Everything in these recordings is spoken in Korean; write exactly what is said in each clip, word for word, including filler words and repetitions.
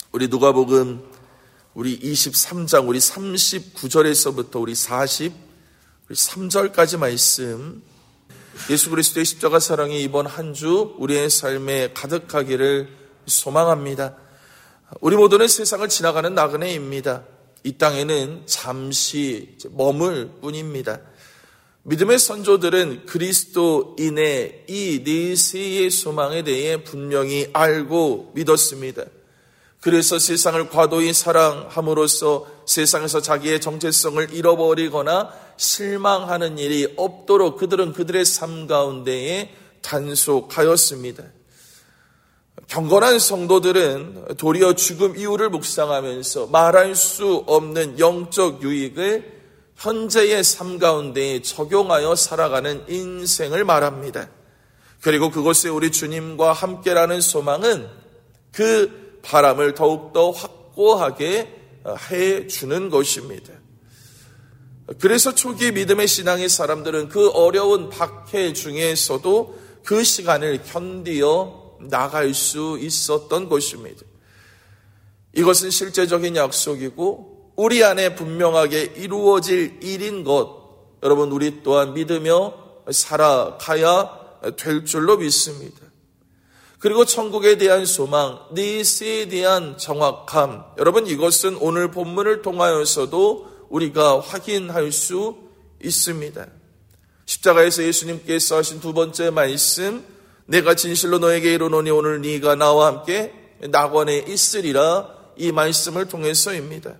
우리 누가복음 우리 이십삼 장 우리 삼십구 절에서부터 우리 사십삼 절까지 말씀, 예수 그리스도의 십자가 사랑이 이번 한 주 우리의 삶에 가득하기를 소망합니다. 우리 모두는 세상을 지나가는 나그네입니다. 이 땅에는 잠시 머물 뿐입니다. 믿음의 선조들은 그리스도인의 이 내세의 소망에 대해 분명히 알고 믿었습니다. 그래서 세상을 과도히 사랑함으로써 세상에서 자기의 정체성을 잃어버리거나 실망하는 일이 없도록 그들은 그들의 삶 가운데에 단속하였습니다. 경건한 성도들은 도리어 죽음 이후를 묵상하면서 말할 수 없는 영적 유익을 현재의 삶 가운데에 적용하여 살아가는 인생을 말합니다. 그리고 그곳에 우리 주님과 함께라는 소망은 그 바람을 더욱더 확고하게 해주는 것입니다. 그래서 초기 믿음의 신앙의 사람들은 그 어려운 박해 중에서도 그 시간을 견디어 나갈 수 있었던 것입니다. 이것은 실제적인 약속이고 우리 안에 분명하게 이루어질 일인 것, 여러분 우리 또한 믿으며 살아가야 될 줄로 믿습니다. 그리고 천국에 대한 소망, 내세에 대한 정확함, 여러분 이것은 오늘 본문을 통하여서도 우리가 확인할 수 있습니다. 십자가에서 예수님께서 하신 두 번째 말씀, 내가 진실로 너에게 이르노니 오늘 네가 나와 함께 낙원에 있으리라, 이 말씀을 통해서입니다.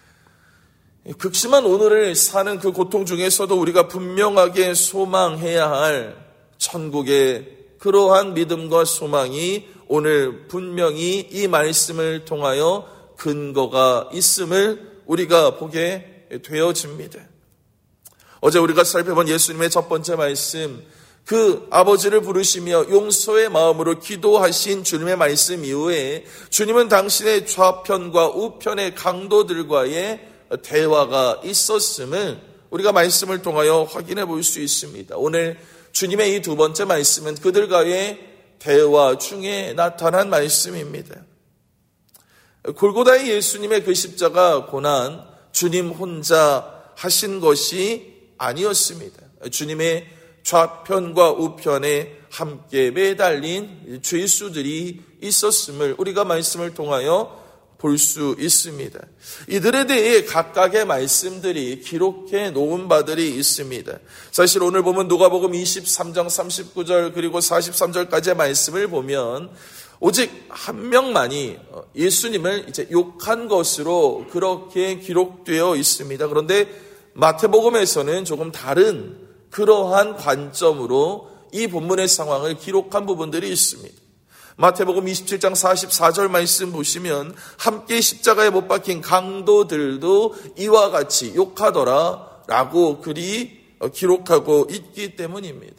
극심한 오늘을 사는 그 고통 중에서도 우리가 분명하게 소망해야 할 천국의 그러한 믿음과 소망이 오늘 분명히 이 말씀을 통하여 근거가 있음을 우리가 보게 되어집니다. 어제 우리가 살펴본 예수님의 첫 번째 말씀, 그 아버지를 부르시며 용서의 마음으로 기도하신 주님의 말씀 이후에 주님은 당신의 좌편과 우편의 강도들과의 대화가 있었음을 우리가 말씀을 통하여 확인해 볼 수 있습니다. 오늘 주님의 이 두 번째 말씀은 그들과의 대화 중에 나타난 말씀입니다. 골고다의 예수님의 그 십자가 고난, 주님 혼자 하신 것이 아니었습니다. 주님의 좌편과 우편에 함께 매달린 죄수들이 있었음을 우리가 말씀을 통하여 볼 수 있습니다. 이들에 대해 각각의 말씀들이 기록해 놓은 바들이 있습니다. 사실 오늘 보면 누가복음 이십삼 장 삼십구 절 그리고 사십삼 절까지의 말씀을 보면 오직 한 명만이 예수님을 이제 욕한 것으로 그렇게 기록되어 있습니다. 그런데 마태복음에서는 조금 다른 그러한 관점으로 이 본문의 상황을 기록한 부분들이 있습니다. 마태복음 이십칠 장 사십사 절 말씀 보시면 함께 십자가에 못 박힌 강도들도 이와 같이 욕하더라 라고 글이 기록하고 있기 때문입니다.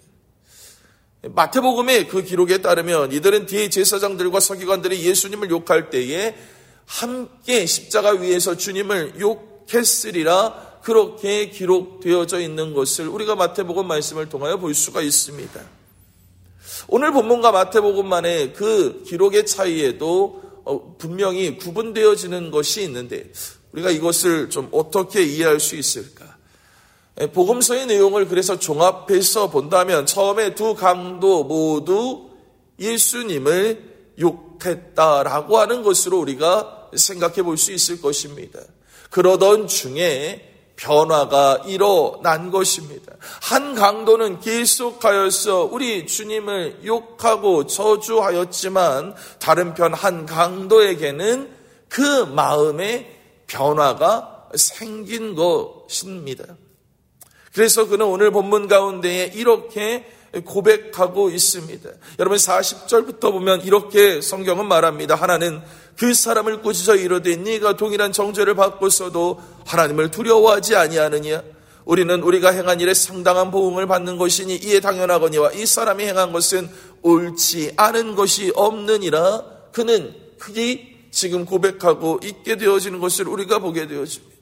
마태복음의 그 기록에 따르면 이들은 뒤에 제사장들과 서기관들이 예수님을 욕할 때에 함께 십자가 위에서 주님을 욕했으리라 그렇게 기록되어져 있는 것을 우리가 마태복음 말씀을 통하여 볼 수가 있습니다. 오늘 본문과 마태복음만의 그 기록의 차이에도 분명히 구분되어지는 것이 있는데 우리가 이것을 좀 어떻게 이해할 수 있을까? 복음서의 내용을 그래서 종합해서 본다면 처음에 두 강도 모두 예수님을 욕했다라고 하는 것으로 우리가 생각해 볼 수 있을 것입니다. 그러던 중에 변화가 일어난 것입니다. 한 강도는 계속하여서 우리 주님을 욕하고 저주하였지만 다른 편 한 강도에게는 그 마음의 변화가 생긴 것입니다. 그래서 그는 오늘 본문 가운데에 이렇게 고백하고 있습니다. 여러분 사십 절부터 보면 이렇게 성경은 말합니다. 하나는 그 사람을 꾸짖어 이르되 네가 동일한 정죄를 받고서도 하나님을 두려워하지 아니하느냐? 우리는 우리가 행한 일에 상당한 보응을 받는 것이니 이에 당연하거니와 이 사람이 행한 것은 옳지 않은 것이 없느니라. 그는 그게 지금 고백하고 있게 되어지는 것을 우리가 보게 되어집니다.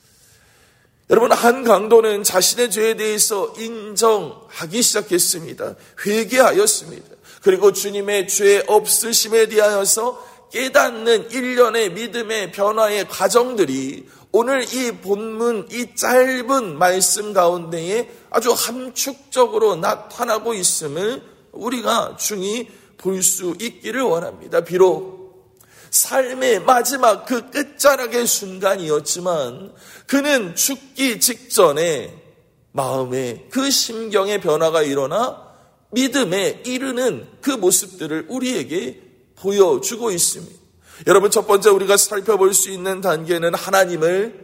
여러분 한 강도는 자신의 죄에 대해서 인정하기 시작했습니다. 회개하였습니다. 그리고 주님의 죄 없으심에 대하여서 깨닫는 일련의 믿음의 변화의 과정들이 오늘 이 본문, 이 짧은 말씀 가운데에 아주 함축적으로 나타나고 있음을 우리가 중히 볼 수 있기를 원합니다. 비록 삶의 마지막 그 끝자락의 순간이었지만 그는 죽기 직전에 마음에 그 심경의 변화가 일어나 믿음에 이르는 그 모습들을 우리에게 보여주고 있습니다. 여러분, 첫 번째 우리가 살펴볼 수 있는 단계는 하나님을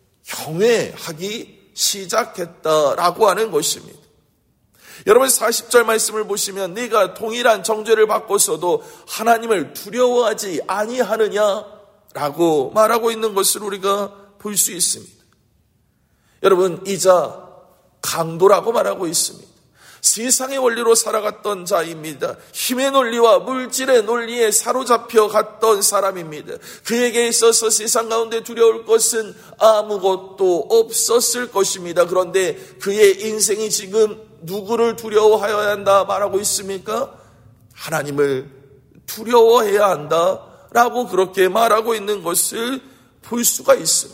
경외하기 시작했다라고 하는 것입니다. 여러분, 사십 절 말씀을 보시면 네가 동일한 정죄를 받고서도 하나님을 두려워하지 아니하느냐라고 말하고 있는 것을 우리가 볼 수 있습니다. 여러분, 이자 강도라고 말하고 있습니다. 세상의 원리로 살아갔던 자입니다. 힘의 논리와 물질의 논리에 사로잡혀 갔던 사람입니다. 그에게 있어서 세상 가운데 두려울 것은 아무것도 없었을 것입니다. 그런데 그의 인생이 지금 누구를 두려워하여야 한다 말하고 있습니까? 하나님을 두려워해야 한다라고 그렇게 말하고 있는 것을 볼 수가 있습니다.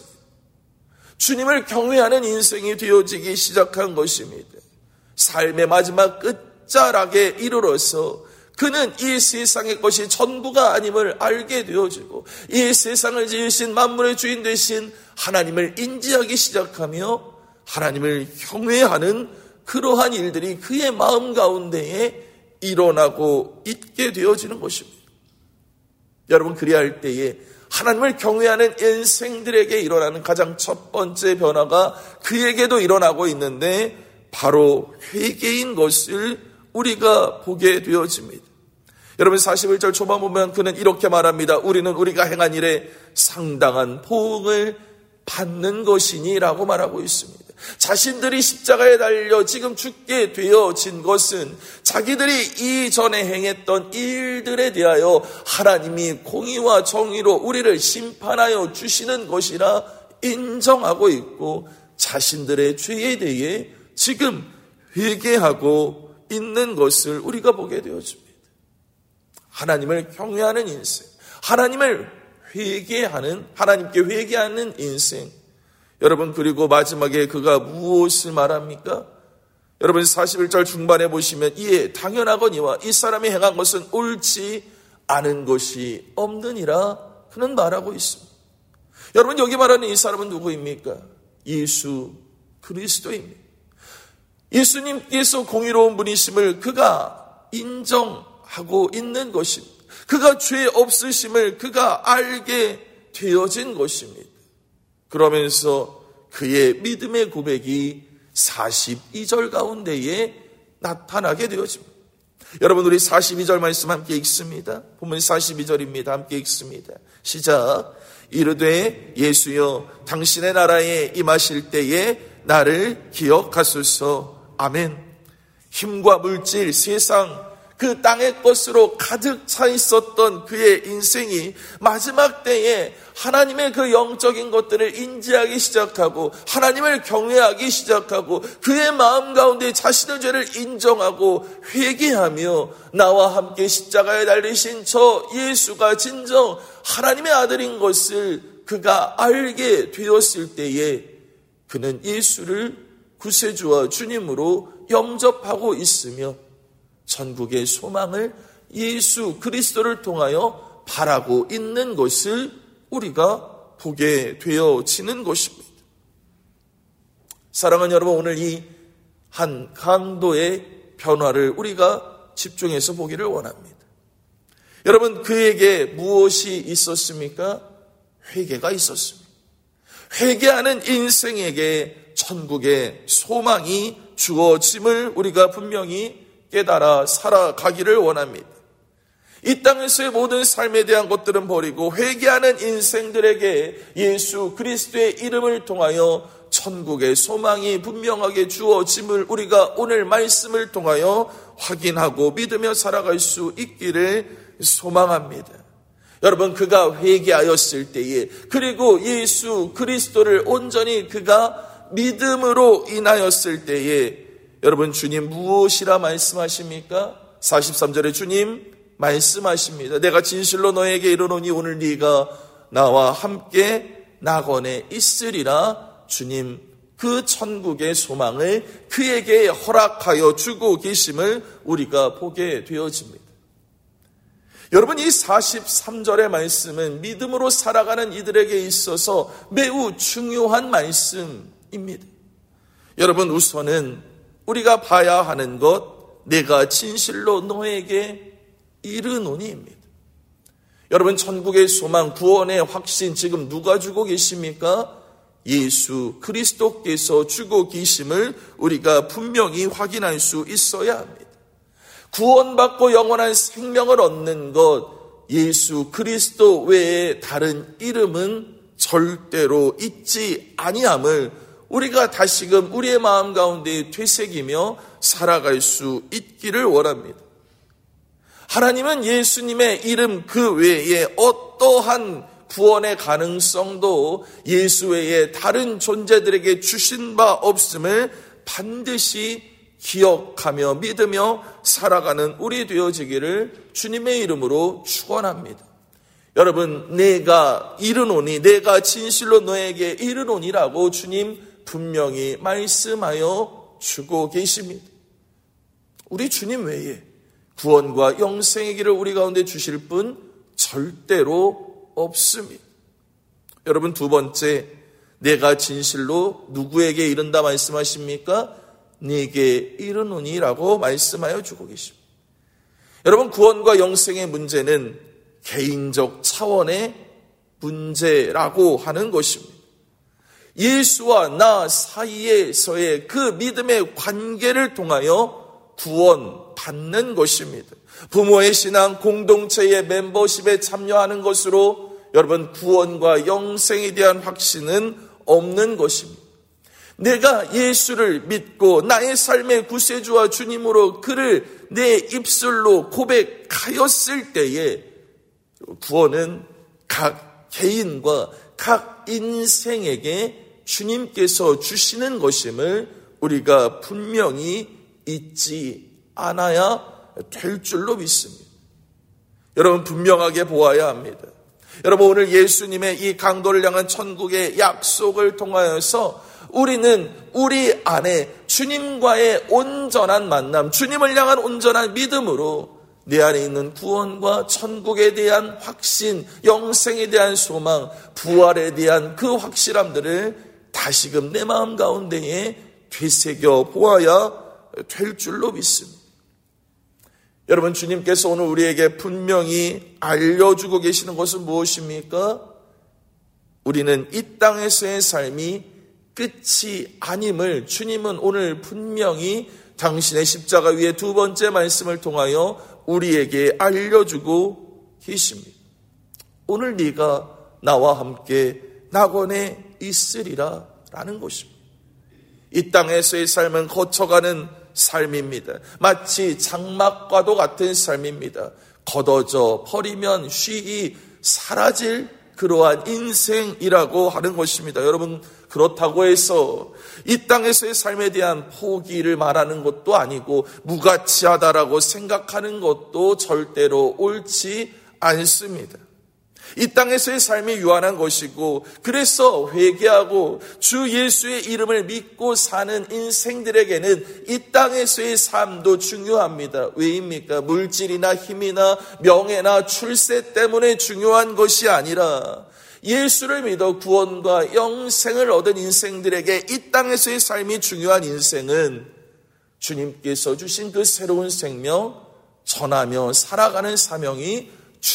주님을 경외하는 인생이 되어지기 시작한 것입니다. 삶의 마지막 끝자락에 이르러서 그는 이 세상의 것이 전부가 아님을 알게 되어지고 이 세상을 지으신 만물의 주인 되신 하나님을 인지하기 시작하며 하나님을 경외하는 그러한 일들이 그의 마음 가운데에 일어나고 있게 되어지는 것입니다. 여러분, 그리할 때에 하나님을 경외하는 인생들에게 일어나는 가장 첫 번째 변화가 그에게도 일어나고 있는데 바로 회개인 것을 우리가 보게 되어집니다. 여러분, 사십일 절 초반 보면 그는 이렇게 말합니다. 우리는 우리가 행한 일에 상당한 보응을 받는 것이니 라고 말하고 있습니다. 자신들이 십자가에 달려 지금 죽게 되어진 것은 자기들이 이전에 행했던 일들에 대하여 하나님이 공의와 정의로 우리를 심판하여 주시는 것이라 인정하고 있고 자신들의 죄에 대해 지금 회개하고 있는 것을 우리가 보게 되어집니다. 하나님을 경외하는 인생, 하나님을 회개하는, 하나님께 회개하는 인생. 여러분, 그리고 마지막에 그가 무엇을 말합니까? 여러분, 사십일 절 중반에 보시면 이에 당연하거니와 이 사람이 행한 것은 옳지 않은 것이 없느니라 그는 말하고 있습니다. 여러분, 여기 말하는 이 사람은 누구입니까? 예수 그리스도입니다. 예수님께서 공의로운 분이심을 그가 인정하고 있는 것입니다. 그가 죄 없으심을 그가 알게 되어진 것입니다. 그러면서 그의 믿음의 고백이 사십이 절 가운데에 나타나게 되어집니다. 여러분, 우리 사십이 절 말씀 함께 읽습니다. 보면 사십이 절입니다. 함께 읽습니다. 시작. 이르되 예수여 당신의 나라에 임하실 때에 나를 기억하소서. 아멘. 힘과 물질, 세상, 그 땅의 것으로 가득 차 있었던 그의 인생이 마지막 때에 하나님의 그 영적인 것들을 인지하기 시작하고 하나님을 경외하기 시작하고 그의 마음 가운데 자신의 죄를 인정하고 회개하며 나와 함께 십자가에 달리신 저 예수가 진정 하나님의 아들인 것을 그가 알게 되었을 때에 그는 예수를 구세주와 주님으로 영접하고 있으며 천국의 소망을 예수 그리스도를 통하여 바라고 있는 것을 우리가 보게 되어지는 것입니다. 사랑하는 여러분, 오늘 이 한 강도의 변화를 우리가 집중해서 보기를 원합니다. 여러분, 그에게 무엇이 있었습니까? 회개가 있었습니다. 회개하는 인생에게 천국의 소망이 주어짐을 우리가 분명히 깨달아 살아가기를 원합니다. 이 땅에서의 모든 삶에 대한 것들은 버리고 회개하는 인생들에게 예수 그리스도의 이름을 통하여 천국의 소망이 분명하게 주어짐을 우리가 오늘 말씀을 통하여 확인하고 믿으며 살아갈 수 있기를 소망합니다. 여러분, 그가 회개하였을 때에 그리고 예수 그리스도를 온전히 그가 믿음으로 인하였을 때에 여러분, 주님 무엇이라 말씀하십니까? 사십삼 절에 주님 말씀하십니다. 내가 진실로 너에게 이르노니 오늘 네가 나와 함께 낙원에 있으리라. 주님 그 천국의 소망을 그에게 허락하여 주고 계심을 우리가 보게 되어집니다. 여러분, 이 사십삼 절의 말씀은 믿음으로 살아가는 이들에게 있어서 매우 중요한 말씀입니다. 여러분, 우선은 우리가 봐야 하는 것, 내가 진실로 너에게 이르노니입니다. 여러분, 천국의 소망, 구원의 확신 지금 누가 주고 계십니까? 예수 그리스도께서 주고 계심을 우리가 분명히 확인할 수 있어야 합니다. 구원받고 영원한 생명을 얻는 것, 예수 그리스도 외에 다른 이름은 절대로 있지 아니함을 우리가 다시금 우리의 마음 가운데 되새기며 살아갈 수 있기를 원합니다. 하나님은 예수님의 이름 그 외에 어떠한 구원의 가능성도 예수 외에 다른 존재들에게 주신 바 없음을 반드시 기억하며 믿으며 살아가는 우리 되어지기를 주님의 이름으로 축원합니다. 여러분, 내가 이르노니, 내가 진실로 너에게 이르노니라고 주님 분명히 말씀하여 주고 계십니다. 우리 주님 외에 구원과 영생의 길을 우리 가운데 주실 분 절대로 없습니다. 여러분, 두 번째, 내가 진실로 누구에게 이른다 말씀하십니까? 네게 이르노니라고 말씀하여 주고 계십니다. 여러분, 구원과 영생의 문제는 개인적 차원의 문제라고 하는 것입니다. 예수와 나 사이에서의 그 믿음의 관계를 통하여 구원받는 것입니다. 부모의 신앙 공동체의 멤버십에 참여하는 것으로 여러분, 구원과 영생에 대한 확신은 없는 것입니다. 내가 예수를 믿고 나의 삶의 구세주와 주님으로 그를 내 입술로 고백하였을 때에 구원은 각 개인과 각 인생에게 주님께서 주시는 것임을 우리가 분명히 잊지 않아야 될 줄로 믿습니다. 여러분, 분명하게 보아야 합니다. 여러분, 오늘 예수님의 이 강도를 향한 천국의 약속을 통하여서 우리는 우리 안에 주님과의 온전한 만남, 주님을 향한 온전한 믿음으로 내 안에 있는 구원과 천국에 대한 확신, 영생에 대한 소망, 부활에 대한 그 확실함들을 다시금 내 마음 가운데에 되새겨 보아야 될 줄로 믿습니다. 여러분, 주님께서 오늘 우리에게 분명히 알려주고 계시는 것은 무엇입니까? 우리는 이 땅에서의 삶이 끝이 아님을 주님은 오늘 분명히 당신의 십자가 위에 두 번째 말씀을 통하여 우리에게 알려주고 계십니다. 오늘 네가 나와 함께 낙원에 있으리라 라는 것입니다. 이 땅에서의 삶은 거쳐가는 삶입니다. 마치 장막과도 같은 삶입니다. 걷어져 버리면 쉬이 사라질 그러한 인생이라고 하는 것입니다. 여러분, 그렇다고 해서 이 땅에서의 삶에 대한 포기를 말하는 것도 아니고 무가치하다라고 생각하는 것도 절대로 옳지 않습니다. 이 땅에서의 삶이 유한한 것이고, 그래서 회개하고 주 예수의 이름을 믿고 사는 인생들에게는 이 땅에서의 삶도 중요합니다. 왜입니까? 물질이나 힘이나 명예나 출세 때문에 중요한 것이 아니라 예수를 믿어 구원과 영생을 얻은 인생들에게 이 땅에서의 삶이 중요한 인생은 주님께서 주신 그 새로운 생명 전하며 살아가는 사명이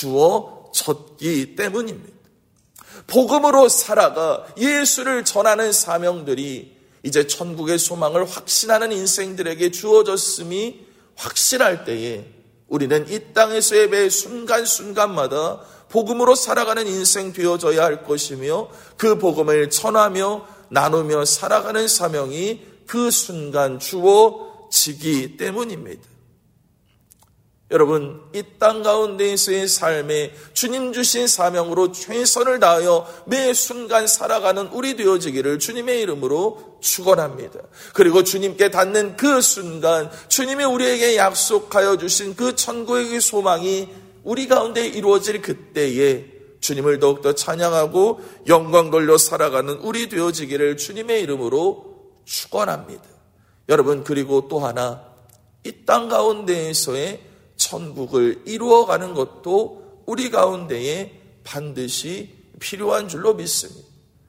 주어졌기 때문입니다. 복음으로 살아가 예수를 전하는 사명들이 이제 천국의 소망을 확신하는 인생들에게 주어졌음이 확실할 때에 우리는 이 땅에서의 매 순간순간마다 복음으로 살아가는 인생 되어져야 할 것이며, 그 복음을 전하며 나누며 살아가는 사명이 그 순간 주어지기 때문입니다. 여러분, 이 땅 가운데에서의 삶에 주님 주신 사명으로 최선을 다하여 매 순간 살아가는 우리 되어지기를 주님의 이름으로 축원합니다. 그리고 주님께 닿는 그 순간 주님이 우리에게 약속하여 주신 그 천국의 소망이 우리 가운데 이루어질 그때에 주님을 더욱더 찬양하고 영광 돌려 살아가는 우리 되어지기를 주님의 이름으로 축원합니다. 여러분, 그리고 또 하나, 이 땅 가운데에서의 천국을 이루어가는 것도 우리 가운데에 반드시 필요한 줄로 믿습니다.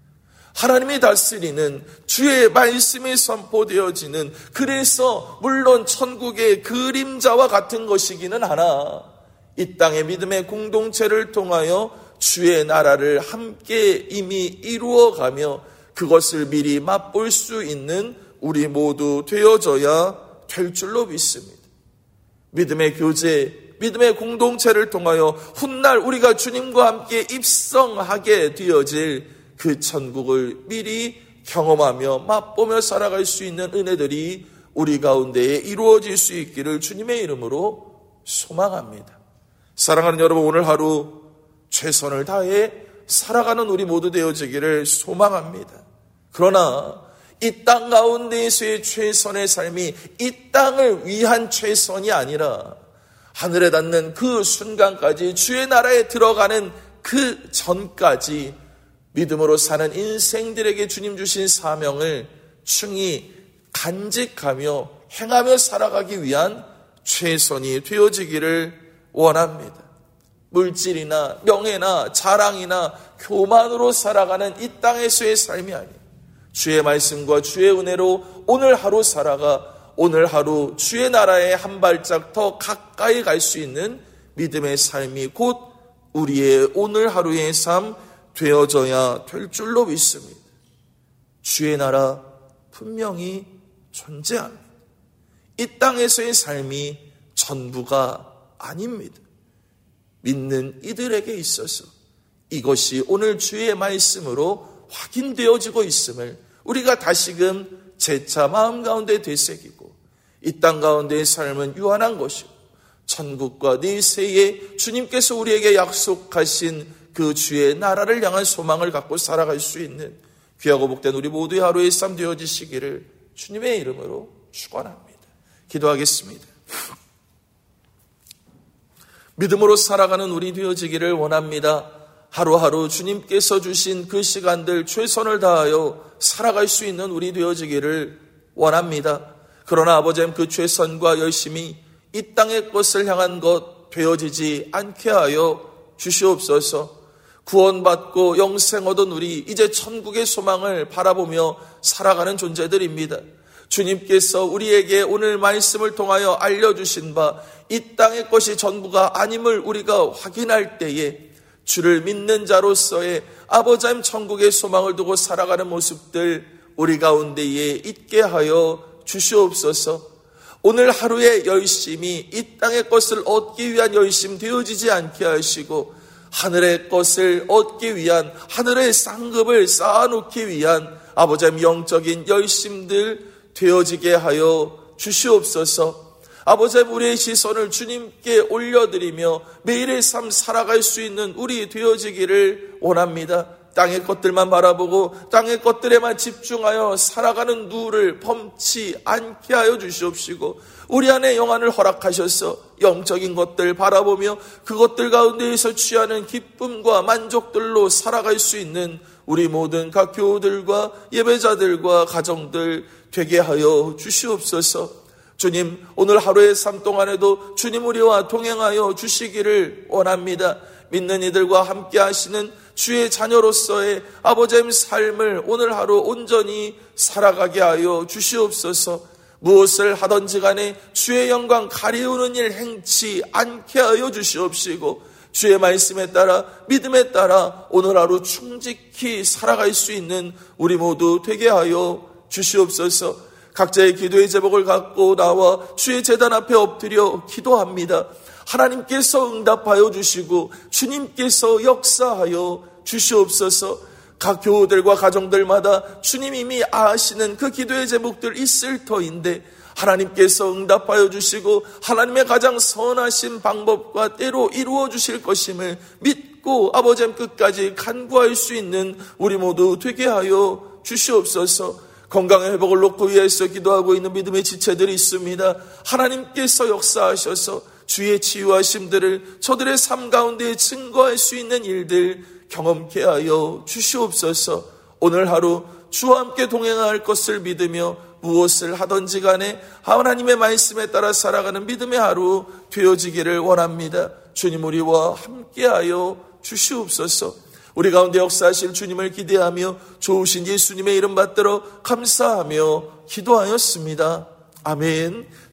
하나님이 다스리는 주의 말씀이 선포되어지는, 그래서 물론 천국의 그림자와 같은 것이기는 하나 이 땅의 믿음의 공동체를 통하여 주의 나라를 함께 이미 이루어가며 그것을 미리 맛볼 수 있는 우리 모두 되어져야 될 줄로 믿습니다. 믿음의 교제, 믿음의 공동체를 통하여 훗날 우리가 주님과 함께 입성하게 되어질 그 천국을 미리 경험하며 맛보며 살아갈 수 있는 은혜들이 우리 가운데에 이루어질 수 있기를 주님의 이름으로 소망합니다. 사랑하는 여러분, 오늘 하루 최선을 다해 살아가는 우리 모두 되어지기를 소망합니다. 그러나 이 땅 가운데에서의 최선의 삶이 이 땅을 위한 최선이 아니라 하늘에 닿는 그 순간까지 주의 나라에 들어가는 그 전까지 믿음으로 사는 인생들에게 주님 주신 사명을 충히 간직하며 행하며 살아가기 위한 최선이 되어지기를 원합니다. 물질이나 명예나 자랑이나 교만으로 살아가는 이 땅에서의 삶이 아니에요. 주의 말씀과 주의 은혜로 오늘 하루 살아가 오늘 하루 주의 나라에 한 발짝 더 가까이 갈 수 있는 믿음의 삶이 곧 우리의 오늘 하루의 삶 되어져야 될 줄로 믿습니다. 주의 나라 분명히 존재합니다. 이 땅에서의 삶이 전부가 아닙니다. 믿는 이들에게 있어서 이것이 오늘 주의 말씀으로 확인되어지고 있음을 우리가 다시금 재차 마음 가운데 되새기고 이 땅 가운데의 삶은 유한한 것이고 천국과 내세에 주님께서 우리에게 약속하신 그 주의 나라를 향한 소망을 갖고 살아갈 수 있는 귀하고 복된 우리 모두의 하루의 삶 되어지시기를 주님의 이름으로 축원합니다. 기도하겠습니다. 믿음으로 살아가는 우리 되어지기를 원합니다. 하루하루 주님께서 주신 그 시간들 최선을 다하여 살아갈 수 있는 우리 되어지기를 원합니다. 그러나 아버지님, 그 최선과 열심이 이 땅의 것을 향한 것 되어지지 않게 하여 주시옵소서. 구원받고 영생 얻은 우리 이제 천국의 소망을 바라보며 살아가는 존재들입니다. 주님께서 우리에게 오늘 말씀을 통하여 알려주신 바 이 땅의 것이 전부가 아님을 우리가 확인할 때에 주를 믿는 자로서의 아버지님 천국의 소망을 두고 살아가는 모습들 우리 가운데에 있게 하여 주시옵소서. 오늘 하루의 열심이 이 땅의 것을 얻기 위한 열심 되어지지 않게 하시고 하늘의 것을 얻기 위한 하늘의 상급을 쌓아놓기 위한 아버지님 영적인 열심들 되어지게 하여 주시옵소서. 아버지님, 우리의 시선을 주님께 올려드리며 매일의 삶 살아갈 수 있는 우리 되어지기를 원합니다. 땅의 것들만 바라보고 땅의 것들에만 집중하여 살아가는 누를 범치 않게 하여 주시옵시고 우리 안에 영안을 허락하셔서 영적인 것들 바라보며 그것들 가운데에서 취하는 기쁨과 만족들로 살아갈 수 있는 우리 모든 각 교우들과 예배자들과 가정들 되게 하여 주시옵소서. 주님, 오늘 하루의 삶 동안에도 주님 우리와 동행하여 주시기를 원합니다. 믿는 이들과 함께 하시는 주의 자녀로서의 아버지의 삶을 오늘 하루 온전히 살아가게 하여 주시옵소서. 무엇을 하든지 간에 주의 영광 가리우는 일 행치 않게 하여 주시옵시고 주의 말씀에 따라 믿음에 따라 오늘 하루 충직히 살아갈 수 있는 우리 모두 되게 하여 주시옵소서. 각자의 기도의 제목을 갖고 나와 주의 제단 앞에 엎드려 기도합니다. 하나님께서 응답하여 주시고 주님께서 역사하여 주시옵소서. 각 교우들과 가정들마다 주님 이미 아시는 그 기도의 제목들 있을 터인데 하나님께서 응답하여 주시고 하나님의 가장 선하신 방법과 때로 이루어 주실 것임을 믿고 아버지 끝까지 간구할 수 있는 우리 모두 되게 하여 주시옵소서. 건강의 회복을 놓고 위해서 기도하고 있는 믿음의 지체들이 있습니다. 하나님께서 역사하셔서 주의 치유하심들을 저들의 삶 가운데 증거할 수 있는 일들 경험케 하여 주시옵소서. 오늘 하루 주와 함께 동행할 것을 믿으며 무엇을 하든지 간에 하나님의 말씀에 따라 살아가는 믿음의 하루 되어지기를 원합니다. 주님 우리와 함께하여 주시옵소서. 우리 가운데 역사하실 주님을 기대하며 좋으신 예수님의 이름 받들어 감사하며 기도하였습니다. 아멘.